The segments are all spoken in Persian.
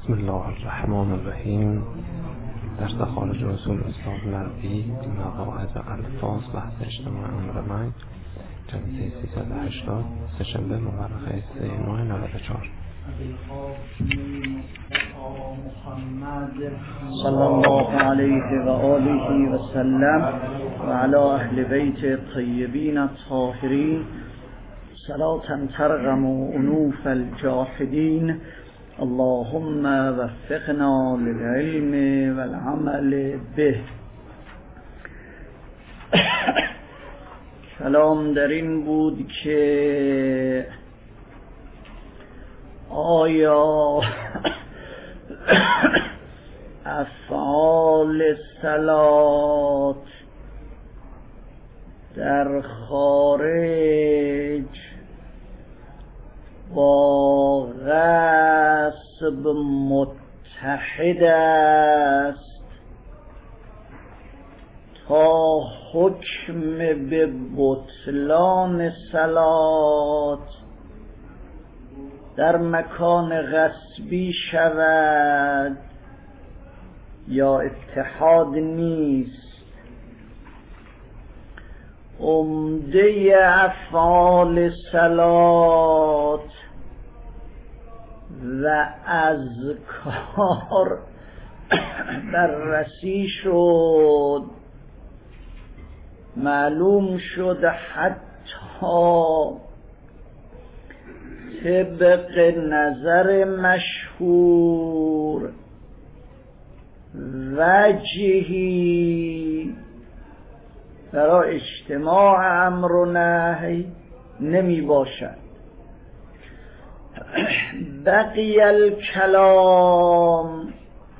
بسم الله الرحمن الرحیم. درس خارج اصول استاد نربی مباحث الفاظ بحث اجتماع امر من جلسه 380 سه‌شنبه مورخه 3/9/94. صلی الله علیه و آله و سلم و علی اهل بیت الطیبین الطاهرین صلاة ترغم انوف الجاحدین. اللهم وفقنا للعلم والعمل به. کلام در این بود که آیا افعال صلات در خارج با غصب متحد است تا حکم به بطلان صلات در مکان غصبی شود یا اتحاد نیست؟ عمده افعال صلات و اذکار بررسی شد. معلوم شد حتی طبق نظر مشهور وجهی برای اجتماع امر و نهی نمی باشد. بقی الکلام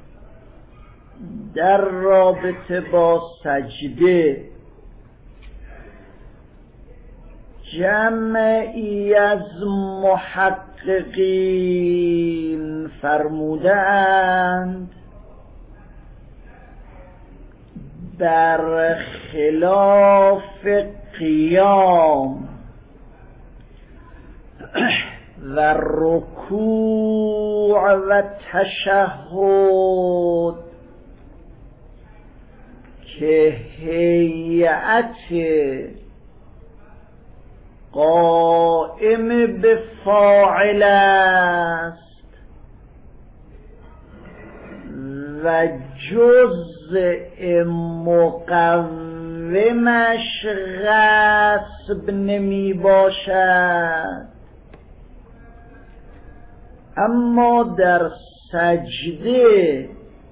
در رابطه با سجده. جمعی از محققین فرمودند بر خلاف قیام و رکوع و تشهد که هیئت قائم به فاعل است و جزء مقومش غصب نمی باشد، اما در سجده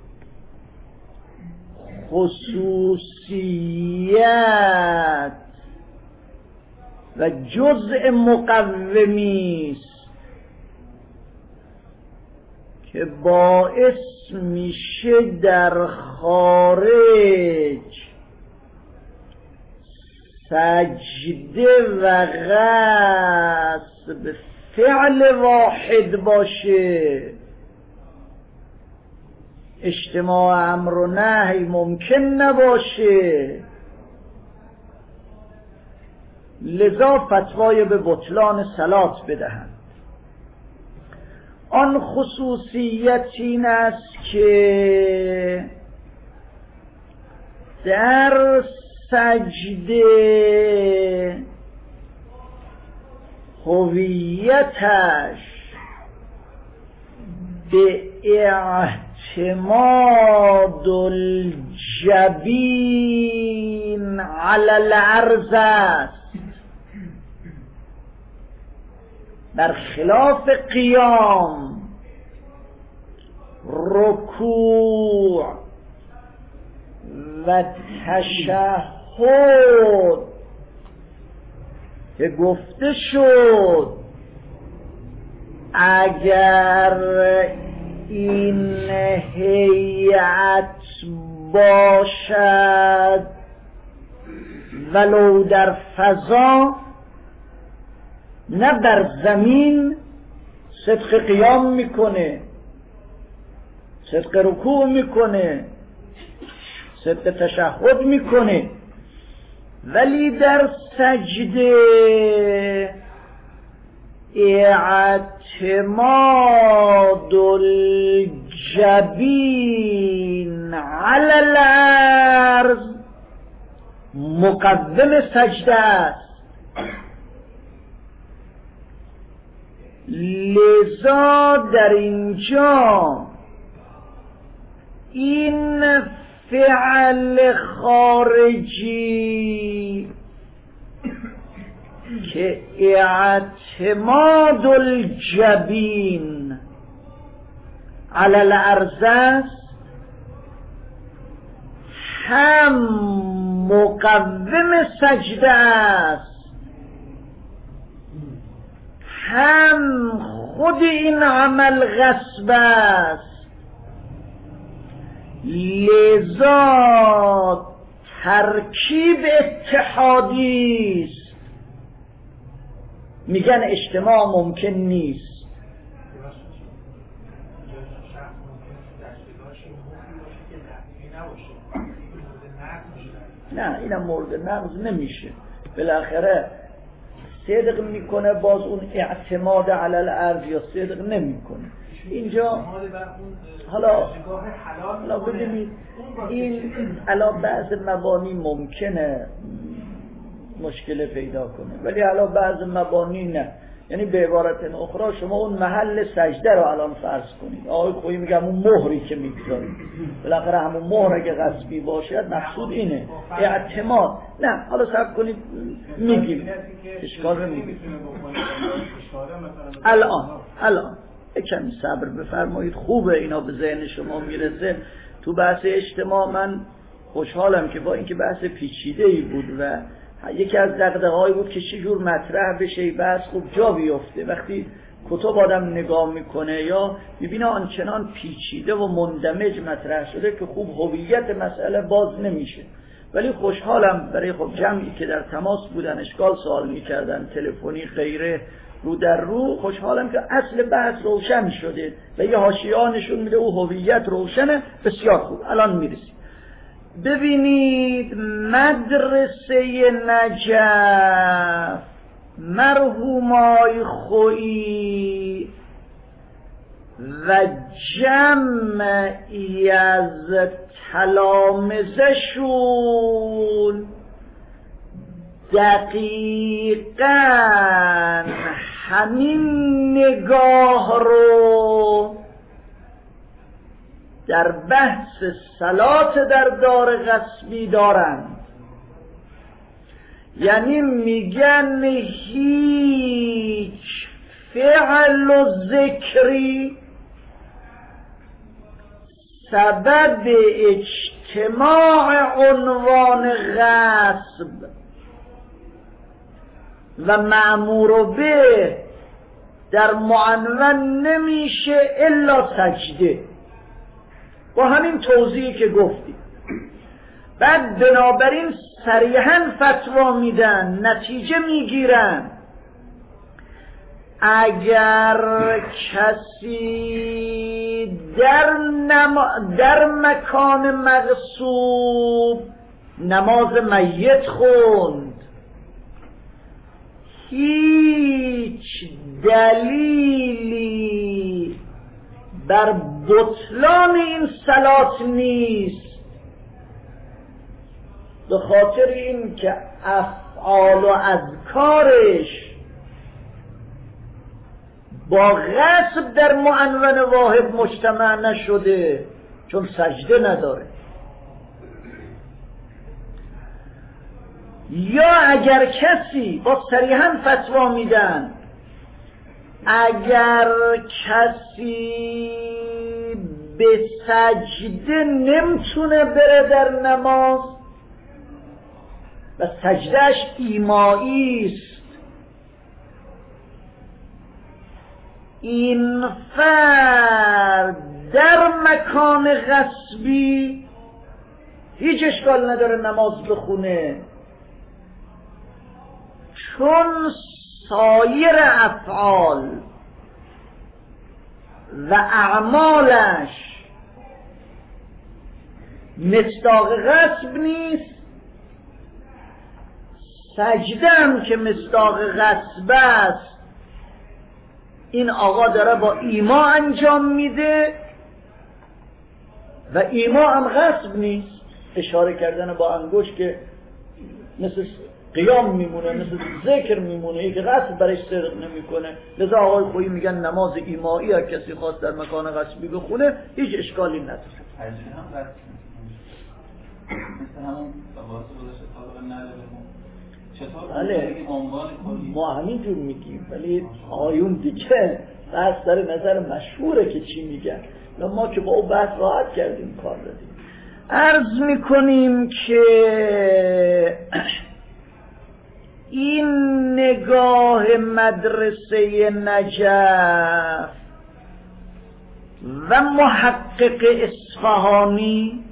خصوصیت و جزء مقومی است که باعث میشه در خارج سجده و غصب فعل واحد باشه. اجتماع امر و نهی ممکن نباشه. لذا فتوای به بطلان صلات بدهند. آن خصوصیت این است که در سجده هویتش به اعتماد الجبین علی الارض است، برخلاف قیام، رکوع و تشهد که گفته شد اگر این هیئت باشد ولو در فضا نه بر زمین صدق قیام میکنه، صدق رکوع میکنه، صدق تشهد میکنه، ولی در سجده اعتماد الجبین الجبین علی الارض مقوم سجده است. لذا در اینجا این فعل خارجی که اعتماد الجبین علی الارض است هم مقوم سجده است، هم خود این عمل غصب است. لذا ترکیب اتحادی است. میگن اجتماع ممکن نیست. نه اینم مورد نقض نمیشه. بالاخره صدق میکنه باز اون اعتماد علی الارض یا صدق نمیکنه. اینجا حالا ببینید این علا بعض مبانی ممکنه مشکل پیدا کنه ولی علا بعض مبانی نه. یعنی به عبارت اخرى شما اون محل سجده رو الان فرض کنید. آقای خویی میگم اون مهری که میگذارید بالاخره همون مهر اگه غصبی باشد مقصود اینه اعتماد. نه حالا صبر کنید میگیم اشکال رو میگیم. الان کمی صبر بفرمایید. خوبه اینا به ذهن شما میرسه. تو بحث اجتماع من خوشحالم که با اینکه بحث پیچیده‌ای بود و یکی از دغدغه‌هایی بود که چه جور مطرح بشه بحث خوب جا بیفته. وقتی کتب آدم نگاه میکنه یا میبینه آنچنان پیچیده و مندمج مطرح شده که خوب هویت مسئله باز نمیشه. ولی خوشحالم برای خب جمعی که در تماس بودن اشکال سوال میکردن تلفنی غیره رو در رو، خوشحالم که اصل بحث روشن شده و یه حاشیه‌ها نشون میده او هویت روشنه. بسیار خوب الان میرسیم. ببینید مدرسه نجف مرحومای خویی و جمعی از تلامذه‌شون دقیقاً همین نگاه رو در بحث صلات در دار غصبی دارند. یعنی میگن هیچ فعل و ذکری سبب اجتماع عنوان غصب و مأمور به در معنون نمیشه الا سجده. با همین توضیحی که گفتیم. بعد بنابراین صریحاً فتوا میدن، نتیجه میگیرن اگر کسی در مکان مغصوب نماز میت خوند، هیچ دلیلی بر بطلان این صلات نیست، به خاطر این که افعال و اذکارش با غصب در معنون واحد مجتمع نشده، چون سجده نداره. یا اگر کسی با صریحاً فتوا میدن اگر کسی به سجده نمیتونه بره در نماز و سجدهش ایمایی است، این فرد در مکان غصبی هیچ اشکال نداره نماز بخونه، چون سایر افعال و اعمالش مصداق غصب نیست، سجده هم که مصداق غصب است، این آقا داره با ایما انجام میده و ایما هم غصب نیست، اشاره کردن با انگشت که مثل قیام میمونه، مثل ذکر میمونه، یکی غصب برش صدق نمیکنه. لذا آقای خویی میگن نماز ایمایی اگه کسی خواست در مکان غصبی بخونه هیچ اشکالی نداره. بله ما همینجور میگیم، ولی آیون دیگه بحث داره، نظر مشهوره که چی میگن، ما که با او بحث راحت کردیم کار دادیم. عرض میکنیم که این نگاه مدرسه نجف و محقق اصفهانی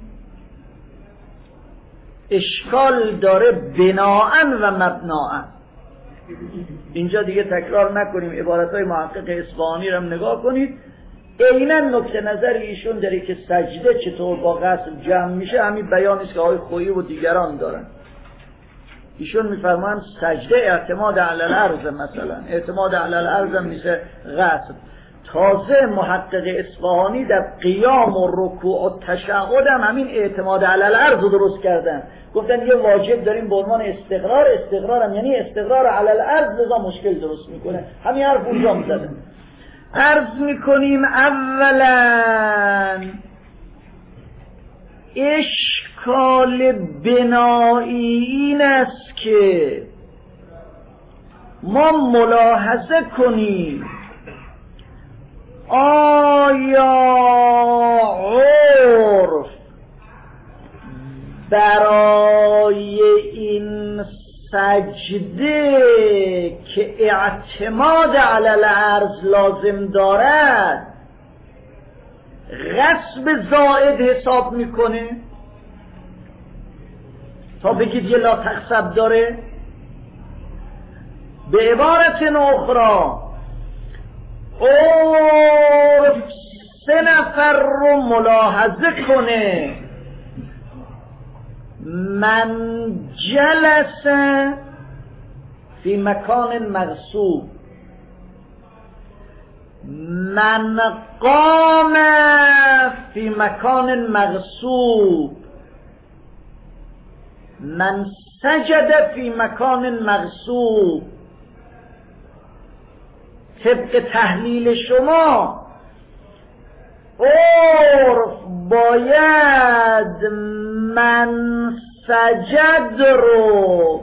اشکال داره بناءً و مبناءً. اینجا دیگه تکرار نکنیم، عبارتهای محقق اصفهانی رو هم نگاه کنید. عیناً نکته نظر ایشون داره که سجده چطور با غسل جمع میشه، همین بیانی است که آقای خویی و دیگران دارن. ایشون میفرمایند سجده اعتماد علی الارض، مثلا اعتماد علی الارض میشه غسل. تازه محقق اصفهانی در قیام و رکوع و تشهد هم همین اعتماد علی الارض رو درست کردن، گفتن یه واجب داریم به عنوان استقرار، استقرار هم یعنی استقرار علی الارض، لذا مشکل درست میکنه. همین حرف اونجا میزدن. عرض میکنیم اولا اشکال بنایی این است که ما ملاحظه کنیم آیا عرف برای این سجده که اعتماد علی الارض لازم دارد غصب زائد حساب میکنه تا بگید یه لا تخسب داره؟ به عبارت اخرى عرف 3 نفر رو ملاحظه کنه، من جلس فی مکان مغصوب، من قام فی مکان مغصوب، من سجد فی مکان مغصوب. طبق تحلیل شما عرف باید من سجد رو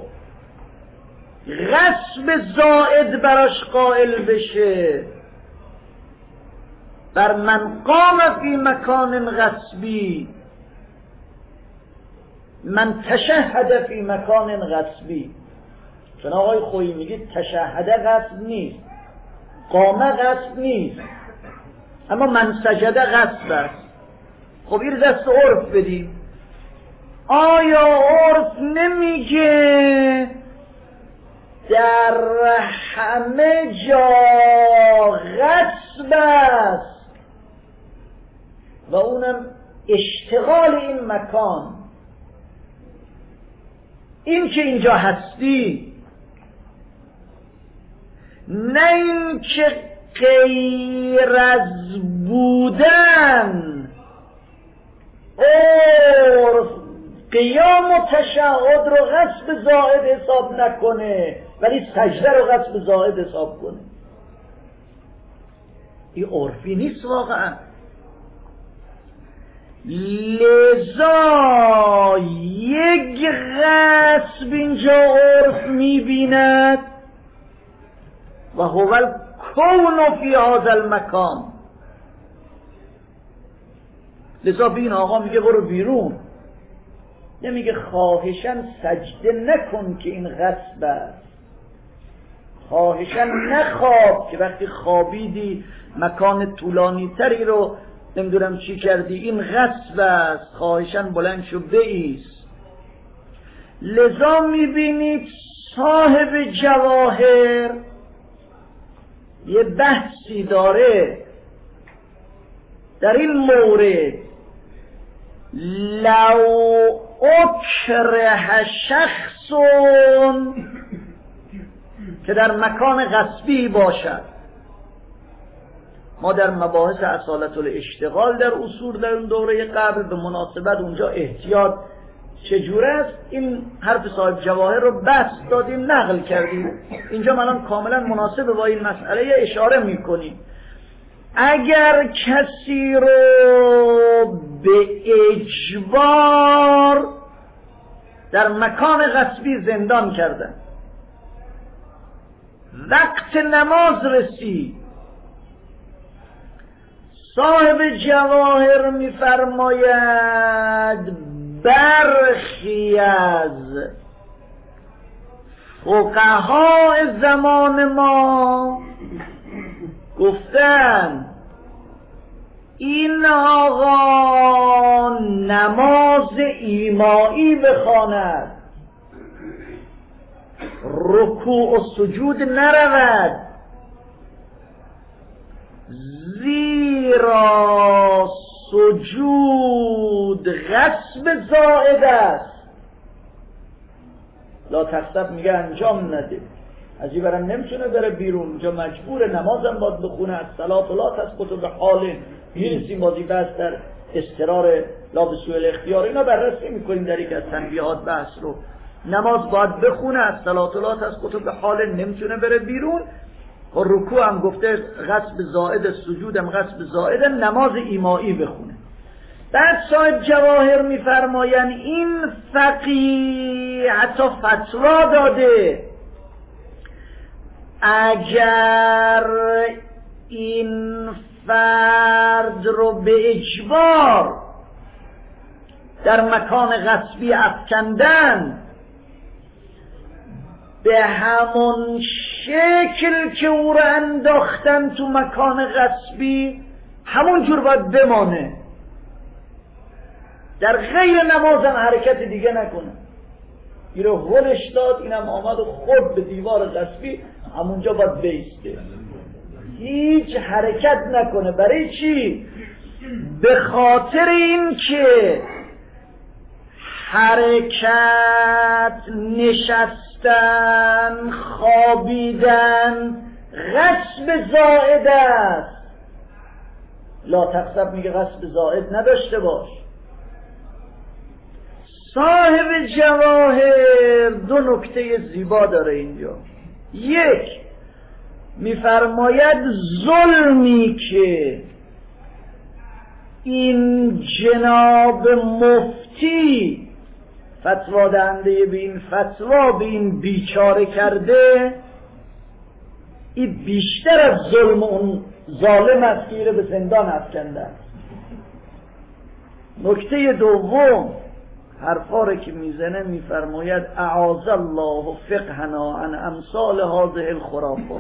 غصب زائد براش قائل بشه، بر من قام فی مکان غصبی، من تشهد فی مکان غصبی. چون آقای خویی میگه تشهد غصب نیست، قام غصب نیست، اما من سجده غصب است. خب این دست عرف بدیم. آیا عرف نمیگه در همه جا غصب است و اونم اشتغال این مکان، این که اینجا هستی، نه این که غیر از بودن عرف قیام و تشهد رو غصب زائد حساب نکنه ولی سجده رو غصب زائد حساب کنه. این عرفی نیست واقعا. لذا یک غصب اینجا عرف میبیند و هو الکون فی هذا المکان. لذا بین آقا میگه برو بیرون، نمیگه خواهشاً سجده نکن که این غصب است، خواهشاً نخواب که وقتی خوابیدی مکان طولانی تری رو نمیدونم چی کردی این غصب است، خواهشاً بلند شو بایست. لذا میبینید صاحب جواهر یه بحثی داره در این مورد. لو اکره شخصون که در مکان غصبی باشد، ما در مباحث اصالت الاشتغال در اصول در اون دوره قبل به مناسبت اونجا احتیاط چجوره است این حرف صاحب جواهر رو بس دادیم نقل کردیم. اینجا من کاملا مناسب با این مسئله اشاره میکنیم. اگر کسی رو به اجبار در مکان غصبی زندان کردن، وقت نماز رسید، صاحب جواهر میفرماید برخی از فقهای زمان ما گفتن این آقا نماز ایمایی بخواند، رکوع و سجود نرود، زیرا سجود غصب زائد است. لا تحسب میگه انجام نده، از این برم نمیتونه بره بیرون، اینجا مجبور نمازم باید بخونه، از صلات لا تسقط به حال. میرسیم بازی بحث در استقرار لا به سوء الاختیار، اینا بررسی میکنیم در یک از تنبیهات بحث رو. نماز باید بخونه، از صلات لا تسقط به حال، نمیتونه بره بیرون. و رکوع هم گفته غصب زائد، سجود هم غصب زائد، نماز ایمایی بخونه. بعد صاحب جواهر میفرماین این فقیه حتی فتوا داده اگر این فرد رو به اجبار در مکان غصبی افکندن، به همون شکل که او رو انداختن تو مکان غصبی همون جور باید بمانه، در غیر نماز هم حرکت دیگه نکنه. این رو هلش داد، اینم آمد و خورد به دیوار غصبی، همونجا باید بیسته، هیچ حرکت نکنه. برای چی؟ به خاطر این که حرکت، نشستن، خوابیدن غصب زائد است. لا تحسب میگه غصب زائد نداشته باش. صاحب جواهر دو نکته زیبا داره اینجا. یک، میفرماید ظلمی که این جناب مفتی فتوا دهنده به این فتوا به این بیچاره کرده، این بیشتر از ظلم اون ظالم است که به زندان افکنده. نکته دوم، حرفا که میزنه میفرماید اعاذ الله فقهنا عن امثال هذه الخرافات.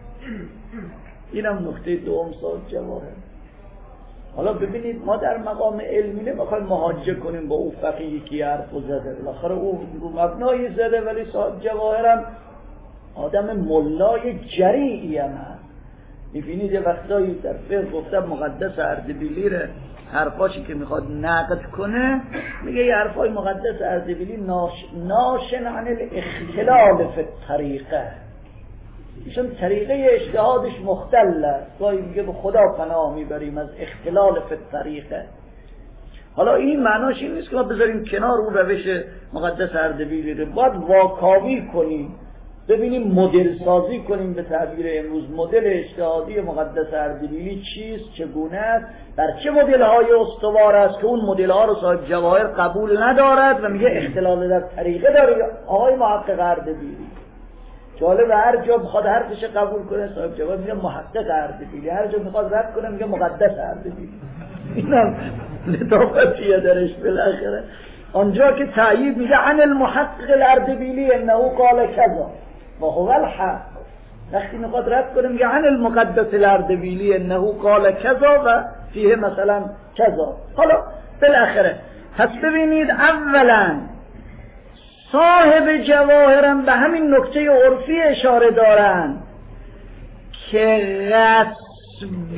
اینم نکته دوم صاحب جواهر. حالا ببینید ما در مقام علمی نمیخوایم محاجه کنیم با او فقیهی که حرفو زده، بالاخره او رو مبنایی زده، ولی صاحب جواهرم آدم ملای جریئی هم هست. میبینید یه وقتایی در فقه گفته مقدس اردبیلی ره حرفاشی که میخواد نقد کنه، میگه یه حرفای مقدس اردبیلی ناشن عن الاختلال فی الطریقه، ایشون طریقه اجتهادش مختل است، گاهی میگه به خدا پناه میبریم از اختلال فی الطریقه. حالا این معناش این نیست که ما بذاریم کنار اون روش مقدس اردبیلی رو، باید واکاوی کنیم، ببینیم مدل سازی کنیم، به تعبیر امروز مدل اجتهادی مقدس اردبیلی چیست، چگونه است، در چه مدل های استوار است که اون مدل ها رو صاحب جواهر قبول ندارد و میگه اختلال در طریقه داره. آقای محقق اردبیلی جالب، هر جا بخواد حرفش قبول کنه صاحب جواهر میگه محقق اردبیلی، هر جا میخواد رد کنه میگه مقدس اردبیلی. اینم لطافتیه درش. بالاخره آنجا که تأیید میگه عن المحقق الاردبیلی انه قال کذا و هو الحق، وقتی میخواد رد کنه میگه عن المقدس الاردبیلی انه قال کذا و فیه مثلا کذا. حالا بالاخره پس ببینید اولا صاحب جواهرم به همین نکته عرفی اشاره دارن که غصب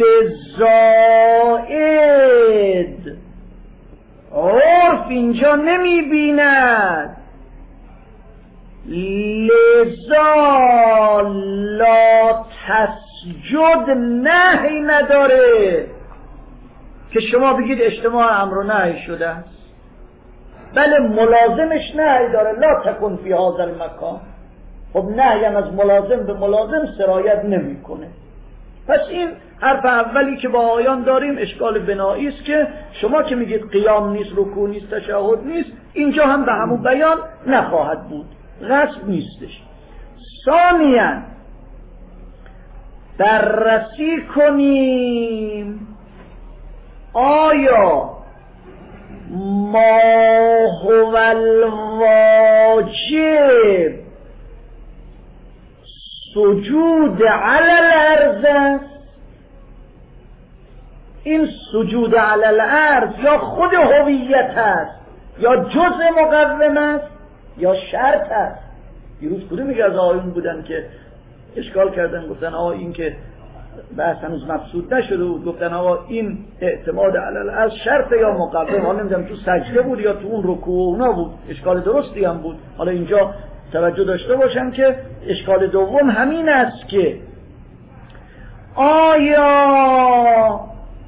زائد عرف اینجا نمی بیند، لذا لا اسجد نهی نداره که شما بگید اجتماع امر و نهی شده است. بله ملازمش نهی داره، لا تکن فی هذا المکان. خب نهی هم از ملازم به ملازم سرایت نمیکنه. پس این حرف اولی که با آیان داریم اشکال بنایی است که شما که میگید قیام نیست، رکوع نیست، تشهد نیست، اینجا هم به همون بیان نخواهد بود، غصب نیستش. ثانیاً بررسی کنیم آیا ما هو الواجب سجود علی الارض است. این سجود علی الارض یا خود هویت است یا جزء مقوم است یا شرط است. دیروز کدوم میگه از آیون بودن که اشکال کردن، گفتن آقا این که بحث هنوز مبسوط نشده بود، گفتن آقا این اعتماد علی الارض شرط یا مقوم. حالا نمیدونم تو سجده بود یا تو اون رکوع و اونا بود، اشکال درستی هم بود. حالا اینجا توجه داشته باشم که اشکال دوم همین است که آیا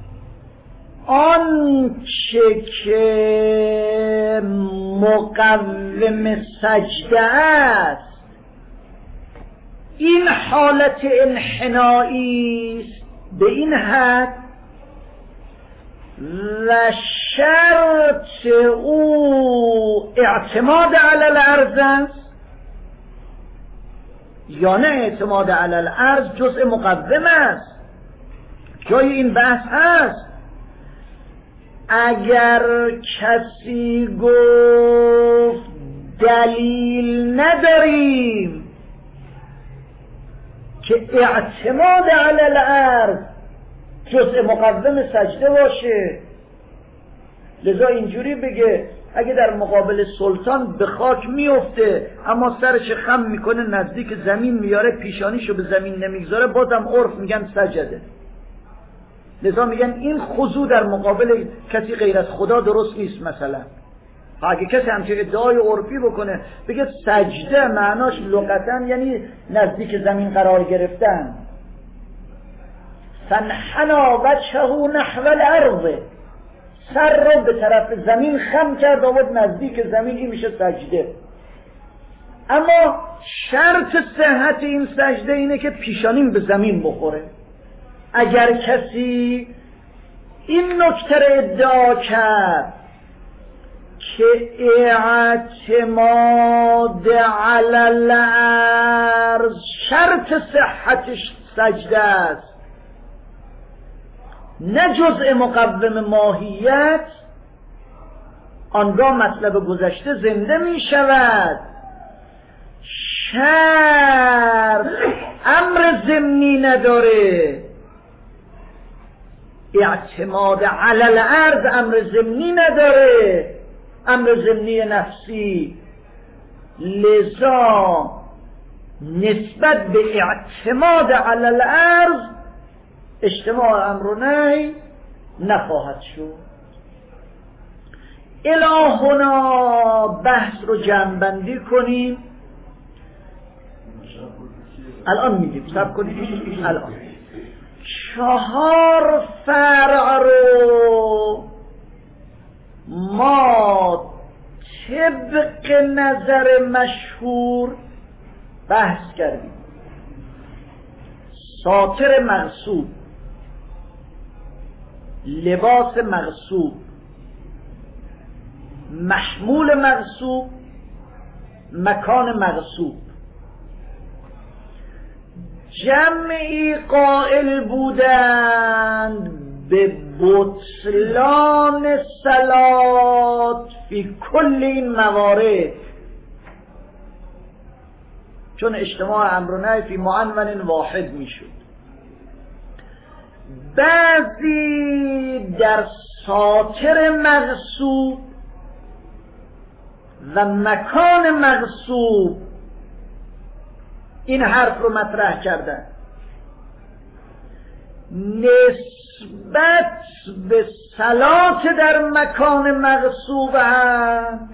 آنچه که مقوم سجده است این حالت انحنایی است به این حد و شرط او اعتماد علی الارض است یا نه اعتماد علی الارض جزء مقوم است. جای این بحث هست. اگر کسی گفت دلیل نداریم که اعتماد علی الارض جزء مقوم سجده باشه، لذا اینجوری بگه اگه در مقابل سلطان به خاک میفته اما سرش خم میکنه نزدیک زمین میاره پیشانیشو به زمین نمیگذاره بازم عرف میگن سجده. لذا میگن این خضوع در مقابل کسی غیر از خدا درست نیست. مثلا اگه کسی همچه ادعای عرفی بکنه بگه سجده معناش لغتاً یعنی نزدیک زمین قرار گرفتن، فانحنی وجهه نحو الارض، سر رو به طرف زمین خم کرد آورد نزدیک زمین، این میشه سجده. اما شرط صحت این سجده اینه که پیشانیم به زمین بخوره. اگر کسی این نکته رو ادعا کرد که اعتماد علی الارض شرط صحتش سجده است نه جزء مقوم ماهیت، آنگاه مطلب گذشته زنده می شود. شرط امر ضمنی نداره، اعتماد علی الارض امر ضمنی نداره، امر ضمنی نفسی. لذا نسبت به اعتماد علی الارض اجتماع امر و نهی نخواهد شد. الهنا بحث رو جمع‌بندی کنیم. الان میگیم صبر کنید. الان 4 فرع رو ما طبق نظر مشهور بحث کردیم. ساتر مغصوب، لباس مغصوب، محمول مغصوب، مکان مغصوب. جمعی قائل بودند به بطلان صلات فی کل این موارد، چون اجتماع امر و نهی فی معنون واحد میشد. بعضی در ساتر مغصوب و مکان مغصوب این حرف رو مطرح کردن. نسبت به صلات در مکان مغصوب هم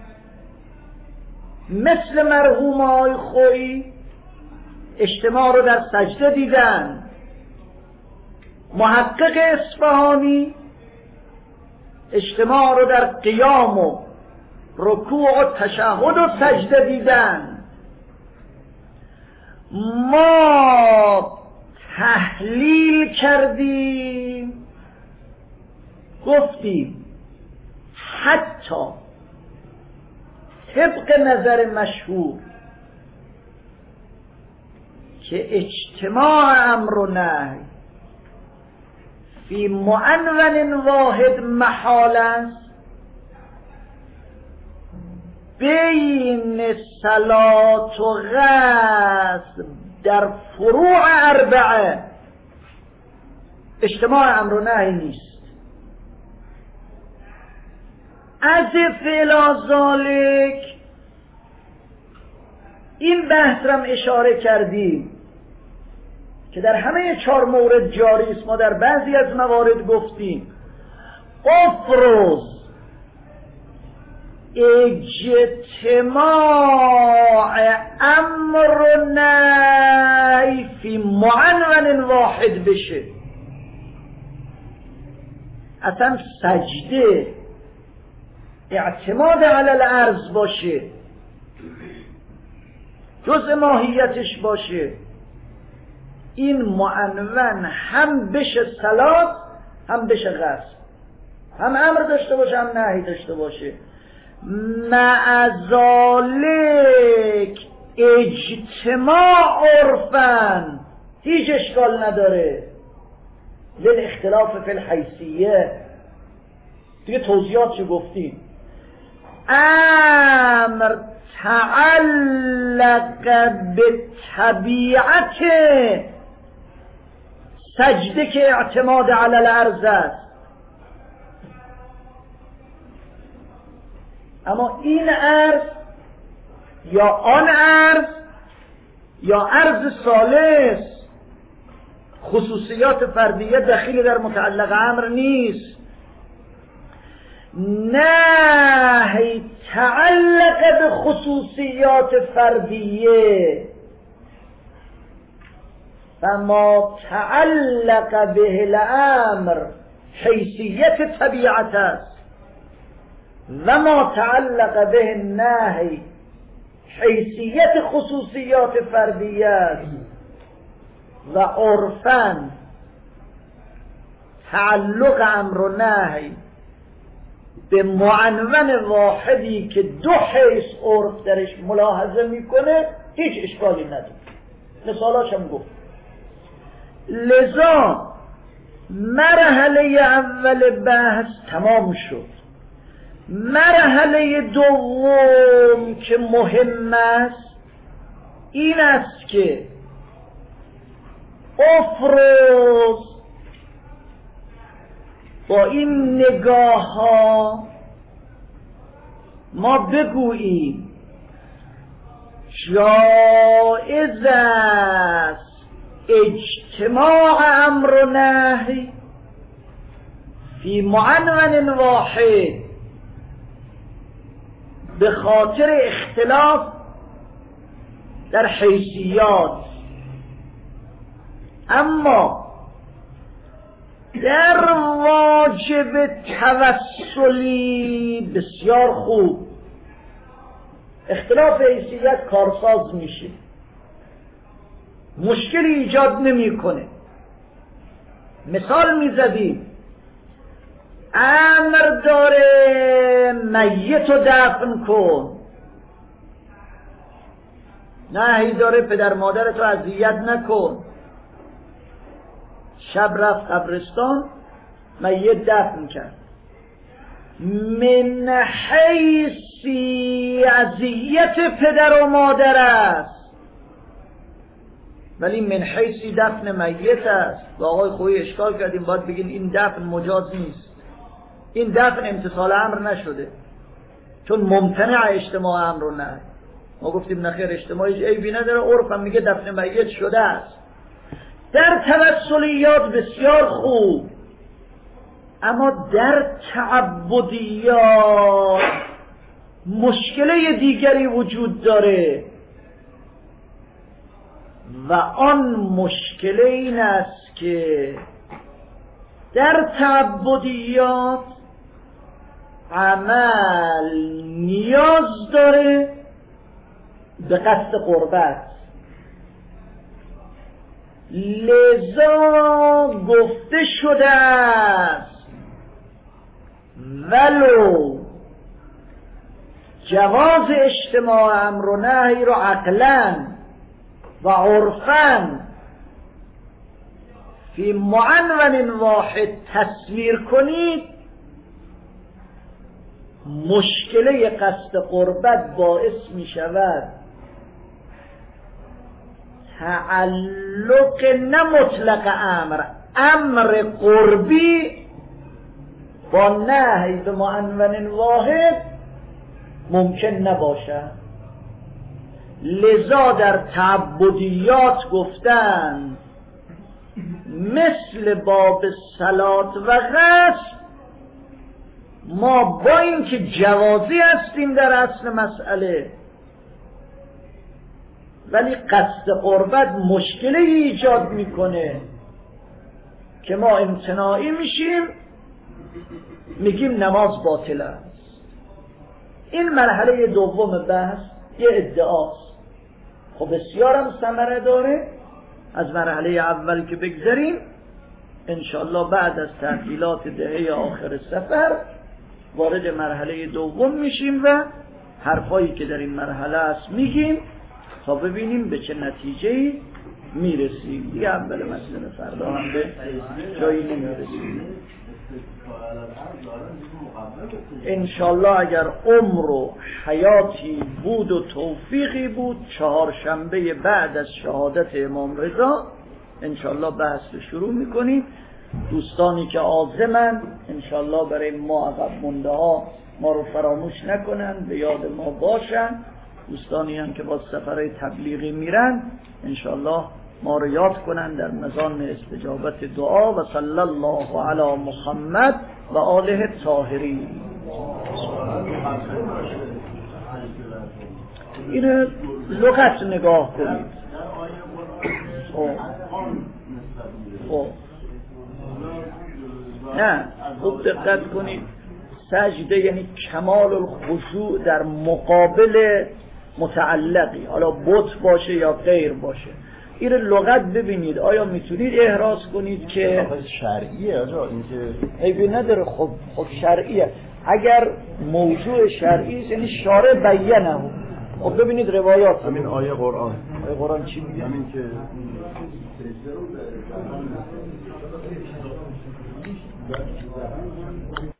مثل مرحوم آقای خویی اجتماع رو در سجده دیدن. محقق اصفهانی اجتماع رو در قیام و رکوع و تشهد و سجده دیدن. ما تحلیل کردیم، گفتیم حتی طبق نظر مشهور که اجتماع امر و نهی فی معنون واحد محال است، بین صلات و غسل در فروع اربعه اجتماع امر و نهی نیست. از فعل ذالک این بحث را اشاره کردیم که در همه 4 مورد جاری است. ما در بعضی از موارد گفتیم افرض اجتماع امر و نهی فی معنون واحد بشه، اصلا سجده اعتماد علی الارض باشه، جزء ماهیتش باشه، این معنون هم بشه صلات هم بشه غسل، هم امر داشته باشه هم نهی داشته باشه. مع ذالک اجتماع عرفاً هیچ اشکال نداره، للاختلاف فی الحیثیه. دیگه توضیحاتشو گفتیم. امر تعلق به طبیعت سجده که اعتماد علی الارض است، اما این عرض یا آن عرض یا عرض ثالث خصوصیات فردیه دخیل در متعلق امر نیست. نهی تعلق به خصوصیات فردیه، فما تعلق به الامر حیثیت طبیعت است و ما تعلق به النهی حیثیت خصوصیات فردیه است. و عرفاً تعلق امر و نهی به معنون واحدی که 2 حیث عرف درش ملاحظه میکنه هیچ اشکالی نداره. مثالاش هم گفت. لذا مرحله اول بحث تمام شد. مرحله دوم که مهم است این است که افرض با این نگاه ها ما بگوییم جایز است اجتماع امر و نهی فی معنون واحد به خاطر اختلاف در حیثیات، اما در واجب توسلی بسیار خوب اختلاف حیثیت کارساز میشه، مشکلی ایجاد نمیکنه. مثال میزدیم امر داره میت رو دفن کن، نهی داره پدر مادرتو اذیت نکن. شب رفت قبرستان میت دفن کرد، من حیثی اذیت پدر و مادر است، ولی من حیثی دفن میت است. و آقای خویی اشکال کردیم باید بگین این دفن مجاز نیست، این دفن امتصال امر نشده چون ممتنع اجتماع امر و نهی. ما گفتیم نخیر اجتماعیش عیبی نداره، عرف هم میگه دفن میت شده است. در توسلیات بسیار خوب، اما در تعبدیات مشکل دیگری وجود داره و آن مشکل این است که در تعبدیات عمل نیاز داره به قصد قربت، لذا گفته شده است ولو جواز اجتماع امر و نهی رو عقلاً و عرفاً فی معنون واحد تصویر کنید، مشکله قصد قربت باعث می شود تعلق نه مطلق امر قربی با نهی به معنون واحد ممکن نباشد. لذا در تعبدیات گفتند مثل باب صلات و غسل ما با اینکه جوازی هستیم در اصل مسئله، ولی قصد قربت مشکلی ایجاد میکنه که ما امتناعی میشیم، میگیم نماز باطل است. این مرحله دوم بحث یه ادعاست، خب بسیارم ثمره داره. از مرحله اول که بگذاریم انشالله بعد از تعطیلات دهه آخر سفر وارد مرحله دوم میشیم و حرفایی که در این مرحله است میگیم تا ببینیم به چه نتیجه‌ای میرسیم. دیگه اول مسئله فردا هم به جایی نمیرسیم. انشالله اگر عمر و حیاتی بود و توفیقی بود، چهارشنبه بعد از شهادت امام رضا انشالله بحث رو شروع میکنیم. دوستانی که عازمن انشالله برای ما عقب مونده ها ما رو فراموش نکنن، به یاد ما باشن. دوستانی هم که با سفرهای تبلیغی میرن انشالله ما رو یاد کنن در مزان استجابت دعا. و صلی الله علی محمد و آله الطاهرین. این لغت نگاه کنید. نه خوب دقت کنید، سجده یعنی کمال الخشوع در مقابل متعلقی، حالا بت باشه یا غیر باشه. این لغت ببینید، آیا میتونید احراز کنید که شرعیه آجا این که عیبی نداره؟ خب شرعیه. اگر موضوع شرعی است یعنی شارع بیانه. خب ببینید روایات، همین آیه قرآن چی میگه؟ همین که